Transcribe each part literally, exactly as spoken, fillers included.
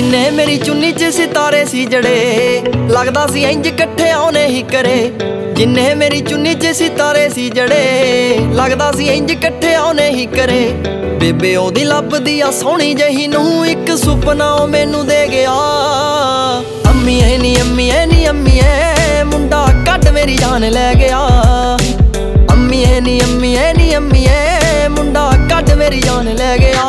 ਜਿੰਨੇ ਮੇਰੀ ਚੁੰਨੀ 'ਚ ਸਿਤਾਰੇ ਸੀ ਜੜੇ, ਲੱਗਦਾ ਸੀ ਇੰਜ ਇਕੱਠੇ ਆਉਣੇ ਹੀ ਕਰੇ। ਜਿੰਨੇ ਮੇਰੀ ਚੁੰਨੀ 'ਚ ਸਿਤਾਰੇ ਸੀ ਜੜੇ, ਲੱਗਦਾ ਸੀ ਇੰਜ ਇਕੱਠੇ ਆਉਣੇ ਹੀ ਕਰੇ। ਬੇਬੇ ਉਹਦੀ ਲੱਭਦੀ ਆ ਸੋਹਣੀ ਜਹੀ ਨੂੰ, ਇੱਕ ਸੁਪਨਾ ਉਹ ਮੈਨੂੰ ਦੇ ਗਿਆ। ਅੰਮੀਏ ਨੀ ਅੰਮੀਏ ਨੀ ਅੰਮੀਏ, ਮੁੰਡਾ ਕੱਢ ਮੇਰੀ ਜਾਨ ਲੈ ਗਿਆ। ਅੰਮੀਏ ਨੀ ਅੰਮੀਏ ਨੀ ਅੰਮੀਏ, ਮੁੰਡਾ ਕੱਢ ਮੇਰੀ ਜਾਨ ਲੈ ਗਿਆ।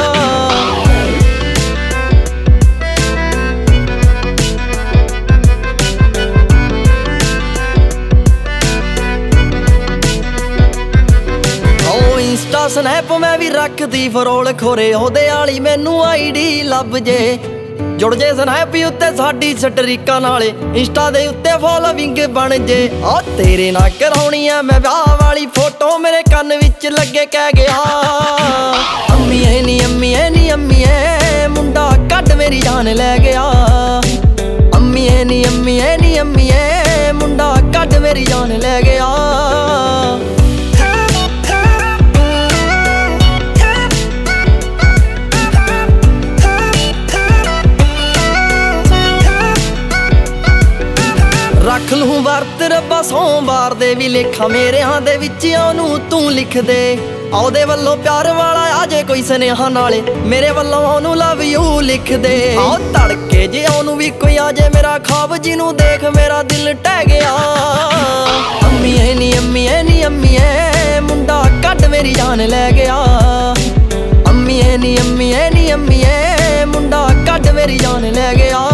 ਇੰਸਟਾ ਸਨੈਪ ਮੈਂ ਵੀ ਰੱਖਦੀ ਫਰੋਲ, ਖੋਰੇ ਉਹਦੇ ਆਲੀ ਮੈਨੂੰ ਆਈਡੀ ਲੱਭ ਜੇ। ਜੁੜ ਜੇ ਸਨੈਪ ਉੱਤੇ ਸਾਡੀ ਸਟਰੀਕਾਂ ਨਾਲੇ, ਇੰਸਟਾ ਦੇ ਉੱਤੇ ਫੋਲੋਵਿੰਗ ਬਣ ਜੇ। ਆ ਤੇਰੇ ਨਾਲ ਕਰਾਉਣੀ ਆ ਮੈਂ ਵਿਆਹ ਵਾਲੀ ਫੋਟੋ, ਮੇਰੇ ਕੰਨ ਵਿੱਚ ਲੱਗੇ ਕਹਿ ਗਿਆ। ਅੰਮੀਏ ਨੀ ਅੰਮੀਏ ਨੀ ਅੰਮੀਏ, ਮੁੰਡਾ ਕੱਢ ਮੇਰੀ ਜਾਨ ਲੈ ਗਿਆ। ਅੰਮੀਏ ਨੀ ਅੰਮੀਏ ਨੀ ਅੰਮੀਏ, ਮੁੰਡਾ ਕੱਢ ਮੇਰੀ ਜਾਨ ਲੈ ਗਿਆ। ਰੱਖ ਲੂੰ ਵਰਤ ਰੱਬਾ ਸੋਮਵਾਰ ਦੇ ਵੀ ਲੇਖਾਂ, ਮੇਰਿਆਂ ਦੇ ਵਿੱਚ ਉਹਨੂੰ ਤੂੰ ਲਿਖ ਦੇ। ਉਹਦੇ ਵੱਲੋਂ ਪਿਆਰ ਵਾਲਾ ਆ ਜੇ ਕੋਈ ਸੁਨੇਹਾ, ਨਾਲੇ ਮੇਰੇ ਵੱਲੋਂ ਉਹਨੂੰ ਲਵ ਯੂ ਲਿਖ ਦੇ। ਆਹ ਤੜਕੇ ਜੇ ਉਹਨੂੰ ਵੀ ਕੋਈ ਆ ਜੇ ਮੇਰਾ ਖਾਬ, ਜਿਹਨੂੰ ਦੇਖ ਮੇਰਾ ਦਿਲ ਟਹਿ ਗਿਆ। ਅੰਮੀਏ ਨੀ ਅੰਮੀਏ ਨੀ ਅੰਮੀਏ, ਮੁੰਡਾ ਕੱਢ ਮੇਰੀ ਜਾਨ ਲੈ ਗਿਆ। ਅੰਮੀਏ ਨੀ ਅੰਮੀਏ ਨੀ ਅੰਮੀਏ, ਮੁੰਡਾ ਕੱਢ ਮੇਰੀ ਜਾਨ ਲੈ ਗਿਆ।